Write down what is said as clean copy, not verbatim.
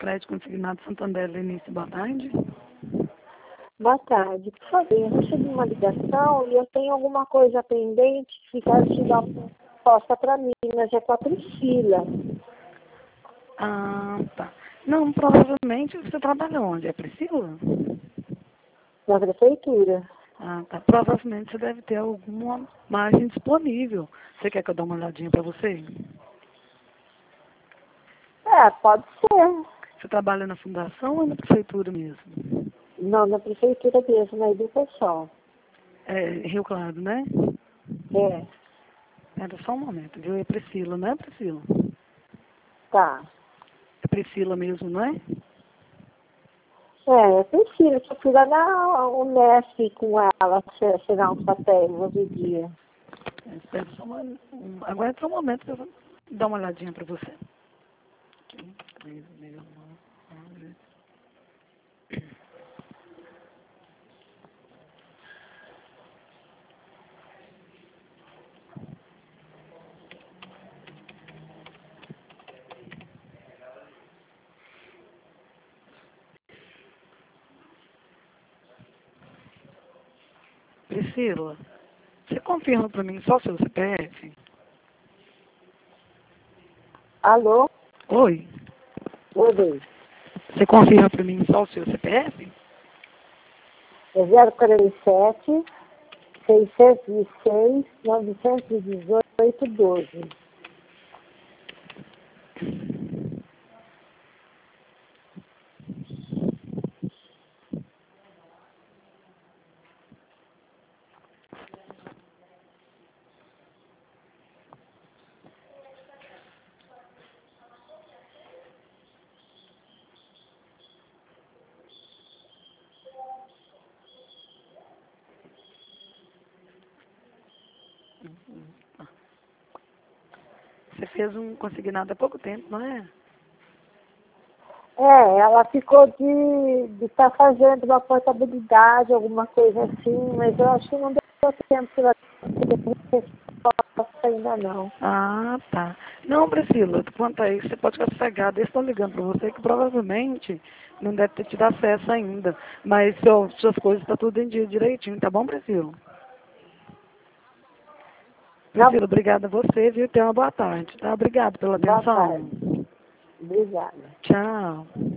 Crédito Consignado Santander, Lenice, boa tarde. Boa tarde. Por favor, eu recebi uma ligação e eu tenho alguma coisa pendente que quero te dar uma resposta para mim, mas é com a Priscila. Ah, tá. Não, provavelmente você trabalha onde? É Priscila? Na prefeitura. Ah, tá. Provavelmente você deve ter alguma margem disponível. Você quer que eu dê uma olhadinha para você? É, pode ser. Você trabalha na fundação ou na prefeitura mesmo? Não, na prefeitura mesmo, na educação. É Rio Claro, né? É, Era só um momento, viu? É Priscila, não é Priscila? tá. É Priscila mesmo, não é? É Priscila, que eu fui lá na Unesp com ela, assinar uns papéis outro dia. Espera só aguarda só um momento que eu vou dar uma olhadinha para você. Aqui, 369. Priscila, você confirma para mim só seu CPF? Alô? Oi? Oi, Você confirma para mim só o seu CPF? é 047 606 918 12. Você fez um consignado há pouco tempo, não é? É, ela ficou de estar fazendo uma portabilidade, alguma coisa assim, mas eu acho que não deu tempo para ter resposta ainda não. Ah, tá. Não, Priscila, quanto a isso, você pode ficar sossegada. Eles estão ligando para você que provavelmente não deve ter tido acesso ainda. Mas suas coisas estão tudo em dia direitinho, tá bom, Priscila? Tá Priscila, obrigada a você, viu? Tenha uma boa tarde, tá? Obrigada pela Boa atenção. tarde. Obrigada. Tchau.